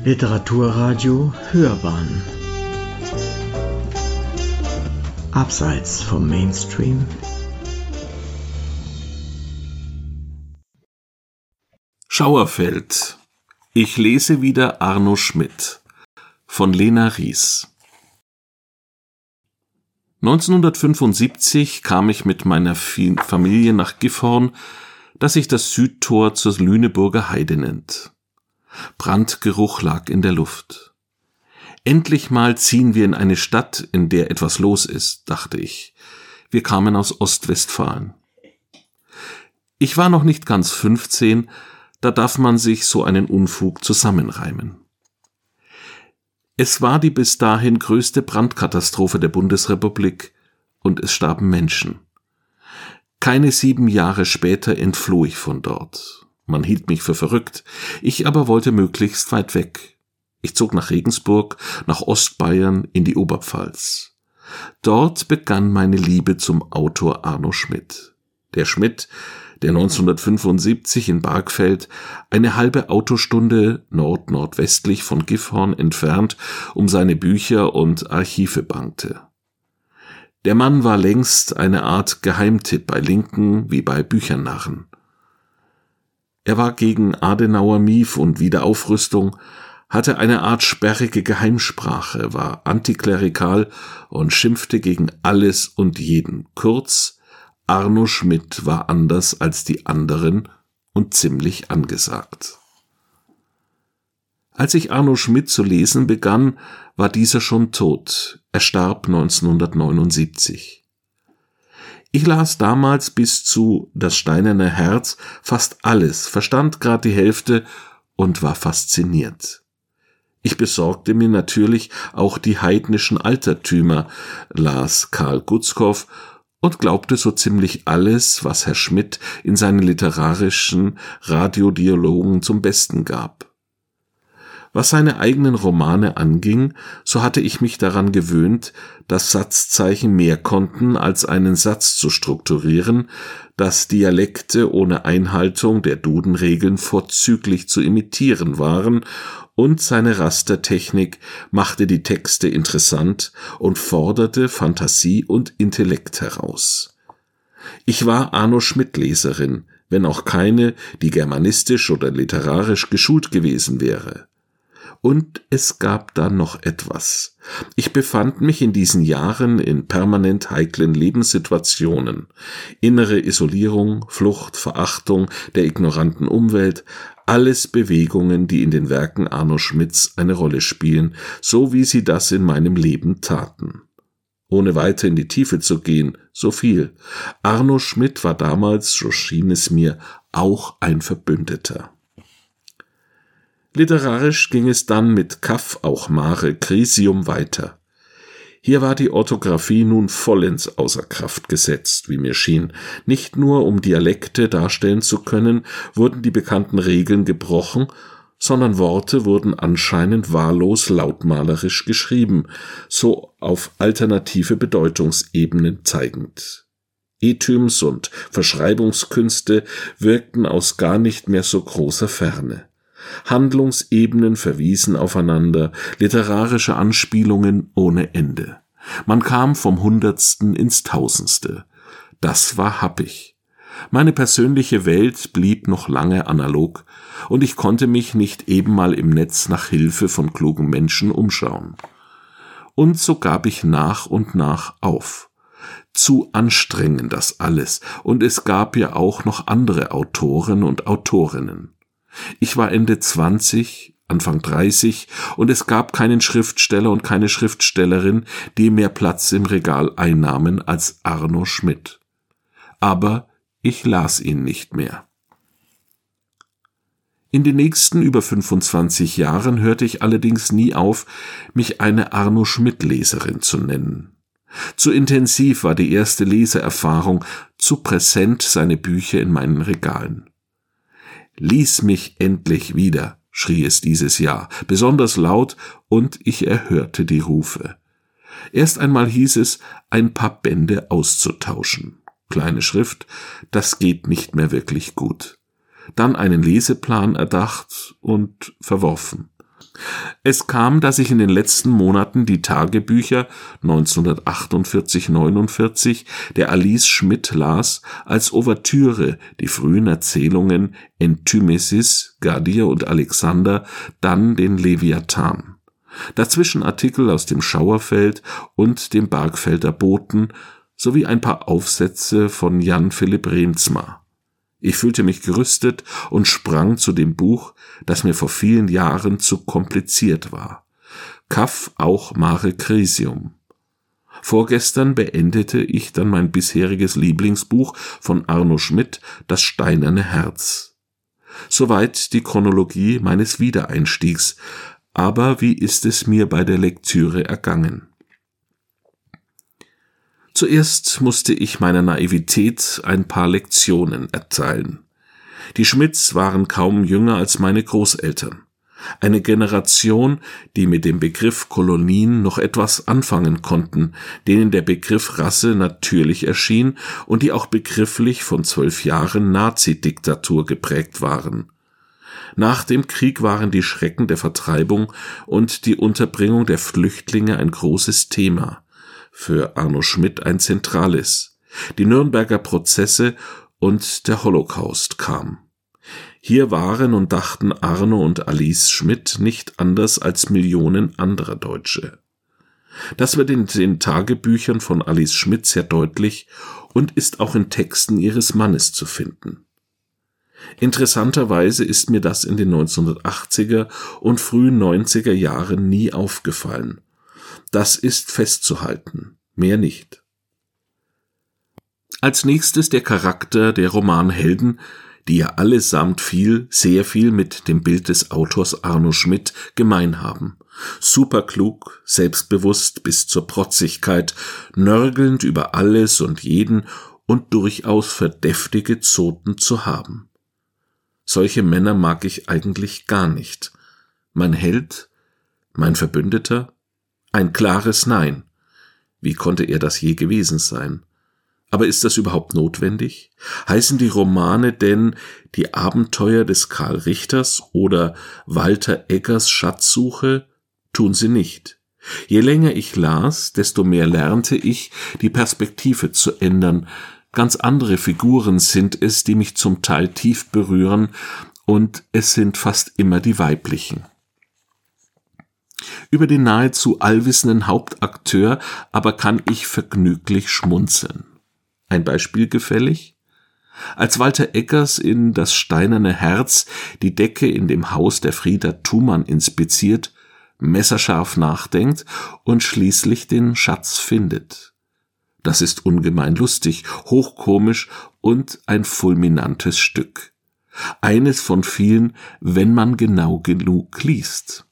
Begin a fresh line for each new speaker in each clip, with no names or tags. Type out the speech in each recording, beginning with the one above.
Literaturradio Hörbahn Abseits vom Mainstream.
Schauerfeld. Ich lese wieder Arno Schmidt von Lena Ries. 1975 kam ich mit meiner Familie nach Gifhorn, das sich das Südtor zur Lüneburger Heide nennt. Brandgeruch lag in der Luft. Endlich mal ziehen wir in eine Stadt, in der etwas los ist, dachte ich. Wir kamen aus Ostwestfalen. Ich war noch nicht ganz 15, da darf man sich so einen Unfug zusammenreimen. Es war die bis dahin größte Brandkatastrophe der Bundesrepublik und es starben Menschen. Keine 7 Jahre später entfloh ich von dort. Man hielt mich für verrückt, ich aber wollte möglichst weit weg. Ich zog nach Regensburg, nach Ostbayern, in die Oberpfalz. Dort begann meine Liebe zum Autor Arno Schmidt. Der Schmidt, der 1975 in Bargfeld, eine halbe Autostunde nordnordwestlich von Gifhorn entfernt, um seine Bücher und Archive bangte. Der Mann war längst eine Art Geheimtipp bei Linken wie bei Büchernarren. Er war gegen Adenauer Mief und Wiederaufrüstung, hatte eine Art sperrige Geheimsprache, war antiklerikal und schimpfte gegen alles und jeden. Kurz, Arno Schmidt war anders als die anderen und ziemlich angesagt. Als ich Arno Schmidt zu lesen begann, war dieser schon tot. Er starb 1979. Ich las damals bis zu Das steinerne Herz fast alles, verstand gerade die Hälfte und war fasziniert. Ich besorgte mir natürlich auch die heidnischen Altertümer, las Karl Gutzkow und glaubte so ziemlich alles, was Herr Schmidt in seinen literarischen Radiodialogen zum Besten gab. Was seine eigenen Romane anging, so hatte ich mich daran gewöhnt, dass Satzzeichen mehr konnten, als einen Satz zu strukturieren, dass Dialekte ohne Einhaltung der Dudenregeln vorzüglich zu imitieren waren, und seine Rastertechnik machte die Texte interessant und forderte Fantasie und Intellekt heraus. Ich war Arno Schmidt-Leserin, wenn auch keine, die germanistisch oder literarisch geschult gewesen wäre. Und es gab da noch etwas. Ich befand mich in diesen Jahren in permanent heiklen Lebenssituationen. Innere Isolierung, Flucht, Verachtung der ignoranten Umwelt, alles Bewegungen, die in den Werken Arno Schmidts eine Rolle spielen, so wie sie das in meinem Leben taten. Ohne weiter in die Tiefe zu gehen, so viel. Arno Schmidt war damals, so schien es mir, auch ein Verbündeter. Literarisch ging es dann mit Kaff auch Mare Crisium weiter. Hier war die Orthographie nun vollends außer Kraft gesetzt, wie mir schien. Nicht nur, um Dialekte darstellen zu können, wurden die bekannten Regeln gebrochen, sondern Worte wurden anscheinend wahllos lautmalerisch geschrieben, so auf alternative Bedeutungsebenen zeigend. Etyms und Verschreibungskünste wirkten aus gar nicht mehr so großer Ferne. Handlungsebenen verwiesen aufeinander, literarische Anspielungen ohne Ende. Man kam vom Hundertsten ins Tausendste. Das war happig. Meine persönliche Welt blieb noch lange analog und ich konnte mich nicht eben mal im Netz nach Hilfe von klugen Menschen umschauen. Und so gab ich nach und nach auf. Zu anstrengend das alles, und es gab ja auch noch andere Autoren und Autorinnen. Ich war Ende 20, Anfang 30 und es gab keinen Schriftsteller und keine Schriftstellerin, die mehr Platz im Regal einnahmen als Arno Schmidt. Aber ich las ihn nicht mehr. In den nächsten über 25 Jahren hörte ich allerdings nie auf, mich eine Arno Schmidt-Leserin zu nennen. Zu intensiv war die erste Leseerfahrung, zu präsent seine Bücher in meinen Regalen. »Lies mich endlich wieder«, schrie es dieses Jahr, besonders laut, und ich erhörte die Rufe. Erst einmal hieß es, ein paar Bände auszutauschen. Kleine Schrift, das geht nicht mehr wirklich gut. Dann einen Leseplan erdacht und verworfen. Es kam, dass ich in den letzten Monaten die Tagebücher 1948/49 der Alice Schmidt las, als Ouvertüre die frühen Erzählungen Enthymesis, Gadir und Alexander, dann den Leviathan. Dazwischen Artikel aus dem Schauerfeld und dem Bargfelder Boten sowie ein paar Aufsätze von Jan Philipp Reemtsma. Ich fühlte mich gerüstet und sprang zu dem Buch, das mir vor vielen Jahren zu kompliziert war. Kaff auch Mare Crisium. Vorgestern beendete ich dann mein bisheriges Lieblingsbuch von Arno Schmidt, Das steinerne Herz. Soweit die Chronologie meines Wiedereinstiegs, aber wie ist es mir bei der Lektüre ergangen? Zuerst musste ich meiner Naivität ein paar Lektionen erteilen. Die Schmidts waren kaum jünger als meine Großeltern. Eine Generation, die mit dem Begriff Kolonien noch etwas anfangen konnten, denen der Begriff Rasse natürlich erschien und die auch begrifflich von 12 Jahren Nazi-Diktatur geprägt waren. Nach dem Krieg waren die Schrecken der Vertreibung und die Unterbringung der Flüchtlinge ein großes Thema. Für Arno Schmidt ein zentrales. Die Nürnberger Prozesse und der Holocaust kam. Hier waren und dachten Arno und Alice Schmidt nicht anders als Millionen anderer Deutsche. Das wird in den Tagebüchern von Alice Schmidt sehr deutlich und ist auch in Texten ihres Mannes zu finden. Interessanterweise ist mir das in den 1980er und frühen 90er Jahren nie aufgefallen. Das ist festzuhalten, mehr nicht. Als nächstes der Charakter der Romanhelden, die ja allesamt sehr viel mit dem Bild des Autors Arno Schmidt gemein haben. Superklug, selbstbewusst bis zur Protzigkeit, nörgelnd über alles und jeden und durchaus verdächtige Zoten zu haben. Solche Männer mag ich eigentlich gar nicht. Mein Held, mein Verbündeter? Ein klares Nein. Wie konnte er das je gewesen sein? Aber ist das überhaupt notwendig? Heißen die Romane denn Die Abenteuer des Karl Richters oder Walter Eggers Schatzsuche? Tun sie nicht. Je länger ich las, desto mehr lernte ich, die Perspektive zu ändern. Ganz andere Figuren sind es, die mich zum Teil tief berühren, und es sind fast immer die weiblichen. Über den nahezu allwissenden Hauptakteur aber kann ich vergnüglich schmunzeln. Ein Beispiel gefällig? Als Walter Eggers in Das steinerne Herz die Decke in dem Haus der Frieda Thumann inspiziert, messerscharf nachdenkt und schließlich den Schatz findet. Das ist ungemein lustig, hochkomisch und ein fulminantes Stück. Eines von vielen, wenn man genau genug liest.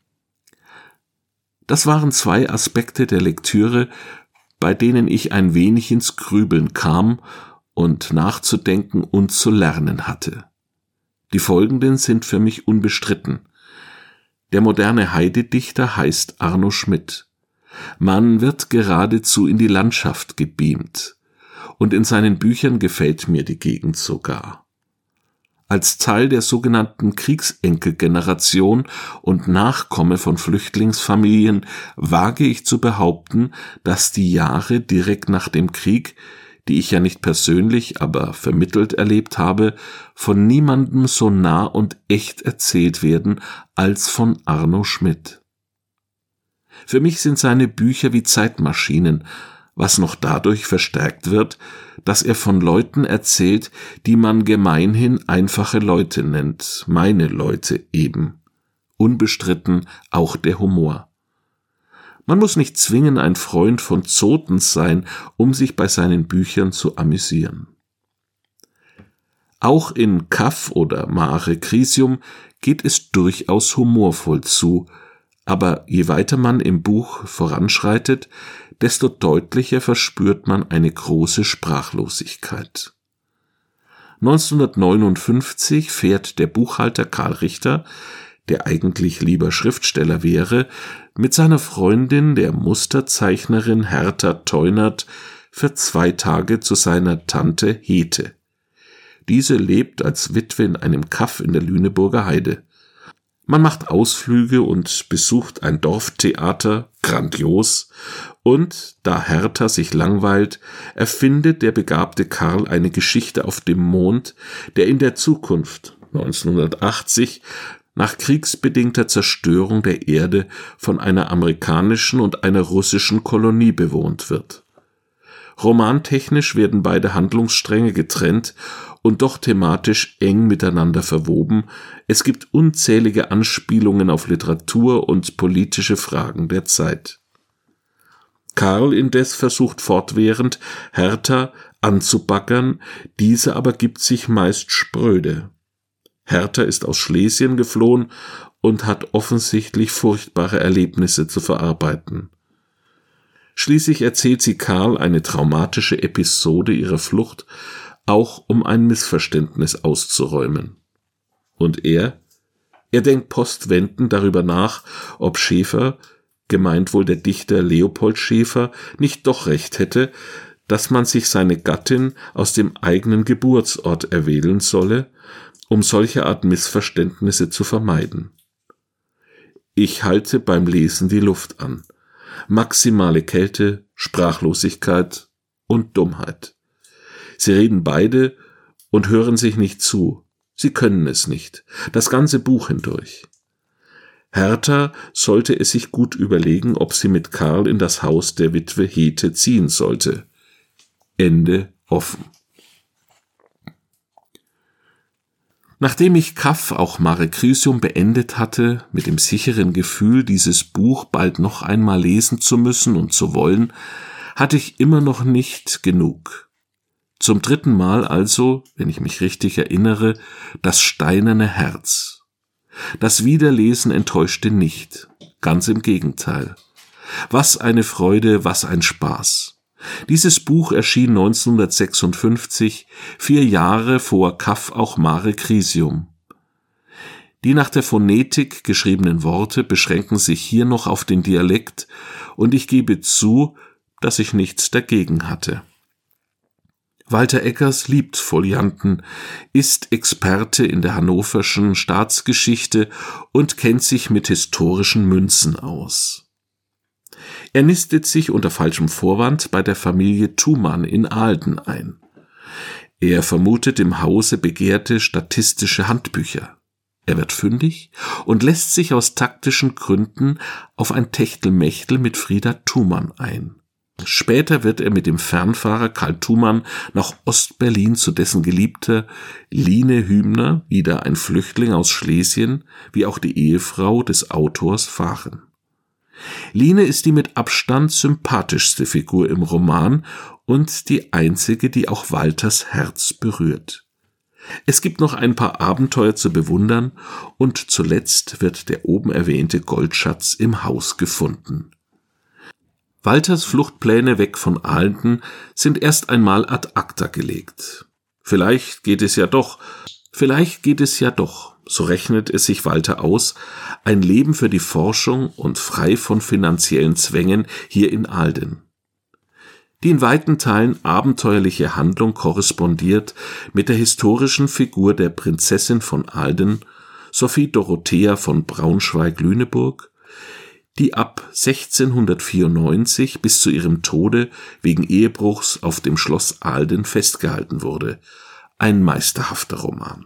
Das waren 2 Aspekte der Lektüre, bei denen ich ein wenig ins Grübeln kam und nachzudenken und zu lernen hatte. Die folgenden sind für mich unbestritten. Der moderne Heidedichter heißt Arno Schmidt. Man wird geradezu in die Landschaft gebeamt, und in seinen Büchern gefällt mir die Gegend sogar. Als Teil der sogenannten Kriegsenkelgeneration und Nachkomme von Flüchtlingsfamilien wage ich zu behaupten, dass die Jahre direkt nach dem Krieg, die ich ja nicht persönlich, aber vermittelt erlebt habe, von niemandem so nah und echt erzählt werden als von Arno Schmidt. Für mich sind seine Bücher wie Zeitmaschinen, was noch dadurch verstärkt wird, dass er von Leuten erzählt, die man gemeinhin einfache Leute nennt, meine Leute eben. Unbestritten auch der Humor. Man muss nicht zwingend ein Freund von Zotens sein, um sich bei seinen Büchern zu amüsieren. Auch in Kaff oder Mare Crisium geht es durchaus humorvoll zu, aber je weiter man im Buch voranschreitet, desto deutlicher verspürt man eine große Sprachlosigkeit. 1959 fährt der Buchhalter Karl Richter, der eigentlich lieber Schriftsteller wäre, mit seiner Freundin, der Musterzeichnerin Hertha Teunert, für 2 Tage zu seiner Tante Hete. Diese lebt als Witwe in einem Kaff in der Lüneburger Heide. Man macht Ausflüge und besucht ein Dorftheater, grandios, und da Hertha sich langweilt, erfindet der begabte Karl eine Geschichte auf dem Mond, der in der Zukunft, 1980, nach kriegsbedingter Zerstörung der Erde von einer amerikanischen und einer russischen Kolonie bewohnt wird. Romantechnisch werden beide Handlungsstränge getrennt und doch thematisch eng miteinander verwoben. Es gibt unzählige Anspielungen auf Literatur und politische Fragen der Zeit. Karl indes versucht fortwährend, Hertha anzubaggern, diese aber gibt sich meist spröde. Hertha ist aus Schlesien geflohen und hat offensichtlich furchtbare Erlebnisse zu verarbeiten. Schließlich erzählt sie Karl eine traumatische Episode ihrer Flucht, auch um ein Missverständnis auszuräumen. Und er denkt postwendend darüber nach, ob Schäfer, gemeint wohl der Dichter Leopold Schäfer, nicht doch recht hätte, dass man sich seine Gattin aus dem eigenen Geburtsort erwählen solle, um solche Art Missverständnisse zu vermeiden. Ich halte beim Lesen die Luft an. Maximale Kälte, Sprachlosigkeit und Dummheit. Sie reden beide und hören sich nicht zu. Sie können es nicht. Das ganze Buch hindurch. Hertha sollte es sich gut überlegen, ob sie mit Karl in das Haus der Witwe Hete ziehen sollte. Ende offen. Nachdem ich Kaff auch Mare Crisium beendet hatte, mit dem sicheren Gefühl, dieses Buch bald noch einmal lesen zu müssen und zu wollen, hatte ich immer noch nicht genug. Zum 3. Mal also, wenn ich mich richtig erinnere, das steinerne Herz. Das Wiederlesen enttäuschte nicht, ganz im Gegenteil. Was eine Freude, was ein Spaß. Dieses Buch erschien 1956, 4 Jahre vor Kaff auch Mare Crisium. Die nach der Phonetik geschriebenen Worte beschränken sich hier noch auf den Dialekt, und ich gebe zu, dass ich nichts dagegen hatte. Walter Eggers liebt Folianten, ist Experte in der hannoverschen Staatsgeschichte und kennt sich mit historischen Münzen aus. Er nistet sich unter falschem Vorwand bei der Familie Thumann in Ahlden ein. Er vermutet im Hause begehrte statistische Handbücher. Er wird fündig und lässt sich aus taktischen Gründen auf ein Techtelmechtel mit Frieda Thumann ein. Später wird er mit dem Fernfahrer Karl Thumann nach Ostberlin zu dessen Geliebter Line Hübner, wieder ein Flüchtling aus Schlesien, wie auch die Ehefrau des Autors, fahren. Line ist die mit Abstand sympathischste Figur im Roman und die einzige, die auch Walters Herz berührt. Es gibt noch ein paar Abenteuer zu bewundern und zuletzt wird der oben erwähnte Goldschatz im Haus gefunden. Walters Fluchtpläne weg von Ahlden sind erst einmal ad acta gelegt. Vielleicht geht es ja doch, so rechnet es sich Walter aus, ein Leben für die Forschung und frei von finanziellen Zwängen hier in Ahlden. Die in weiten Teilen abenteuerliche Handlung korrespondiert mit der historischen Figur der Prinzessin von Ahlden, Sophie Dorothea von Braunschweig-Lüneburg, die ab 1694 bis zu ihrem Tode wegen Ehebruchs auf dem Schloss Ahlden festgehalten wurde. Ein meisterhafter Roman.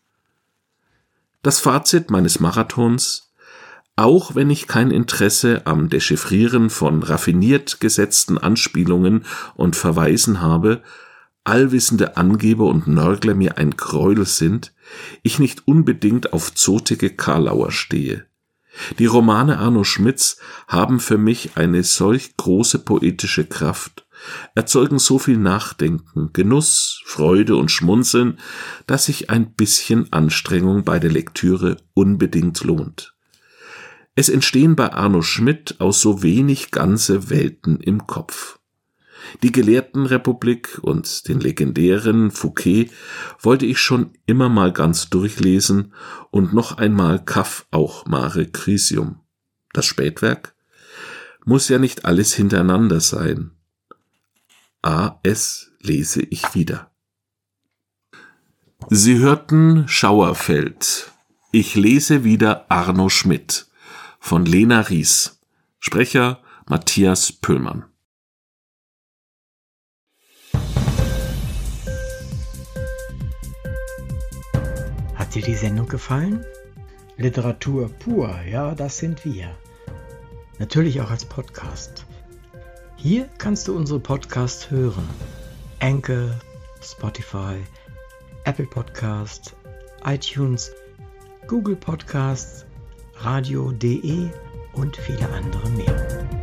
Das Fazit meines Marathons: Auch wenn ich kein Interesse am Dechiffrieren von raffiniert gesetzten Anspielungen und Verweisen habe, allwissende Angeber und Nörgler mir ein Gräuel sind, ich nicht unbedingt auf zotige Karlauer stehe. Die Romane Arno Schmidts haben für mich eine solch große poetische Kraft, erzeugen so viel Nachdenken, Genuss, Freude und Schmunzeln, dass sich ein bisschen Anstrengung bei der Lektüre unbedingt lohnt. Es entstehen bei Arno Schmidt aus so wenig ganze Welten im Kopf. Die Gelehrtenrepublik und den legendären Fouquet wollte ich schon immer mal ganz durchlesen und noch einmal Kaff auch Mare Crisium. Das Spätwerk? Muss ja nicht alles hintereinander sein. A.S. lese ich wieder. Sie hörten Schauerfeld, Ich lese wieder Arno Schmidt von Lena Ries. Sprecher Matthias Pöhlmann.
Hat dir die Sendung gefallen? Literatur pur, ja, das sind wir. Natürlich auch als Podcast. Hier kannst du unsere Podcasts hören. Anchor, Spotify, Apple Podcast, iTunes, Google Podcasts, radio.de und viele andere mehr.